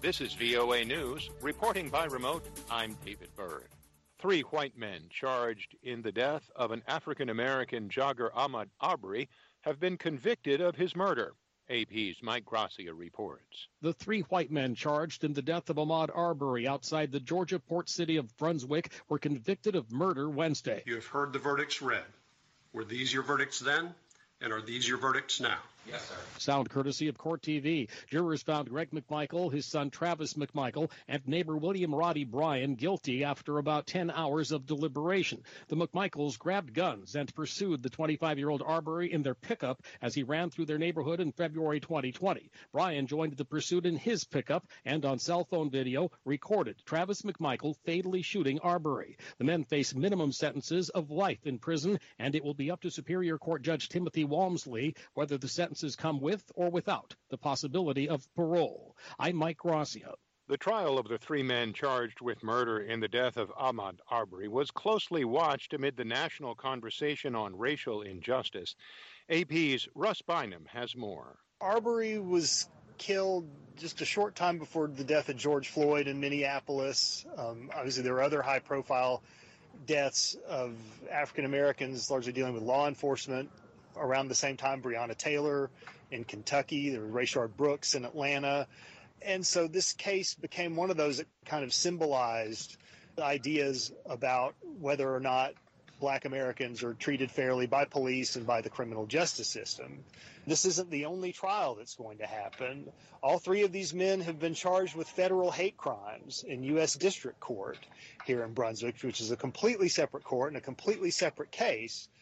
This is VOA News. Reporting by remote, I'm David Byrd. 3 white men charged in the death of an African-American jogger, Ahmaud Arbery, have been convicted of his murder. AP's Mike Gracia reports. The 3 white men charged in the death of Ahmaud Arbery outside the Georgia port city of Brunswick were convicted of murder Wednesday. You have heard the verdicts read. Were these your verdicts then? And are these your verdicts now? Yes, sir. Sound courtesy of Court TV. Jurors found Greg McMichael, his son Travis McMichael, and neighbor William Roddy Bryan guilty after about 10 hours of deliberation. The McMichaels grabbed guns and pursued the 25-year-old Arbery in their pickup as he ran through their neighborhood in February 2020. Bryan joined the pursuit in his pickup and on cell phone video recorded Travis McMichael fatally shooting Arbery. The men face minimum sentences of life in prison, and it will be up to Superior Court Judge Timothy Walmsley whether the sentences come with or without the possibility of parole. I'm Mike Gracia. The trial of the 3 men charged with murder in the death of Ahmaud Arbery was closely watched amid the national conversation on racial injustice. AP's Russ Bynum has more. Arbery was killed just a short time before the death of George Floyd in Minneapolis. Obviously, there were other high-profile deaths of African Americans, largely dealing with law enforcement. Around the same time, Breonna Taylor in Kentucky, there was Rayshard Brooks in Atlanta. And so this case became one of those that kind of symbolized ideas about whether or not Black Americans are treated fairly by police and by the criminal justice system. This isn't the only trial that's going to happen. All 3 of these men have been charged with federal hate crimes in U.S. District Court here in Brunswick, which is a completely separate court and a completely separate case.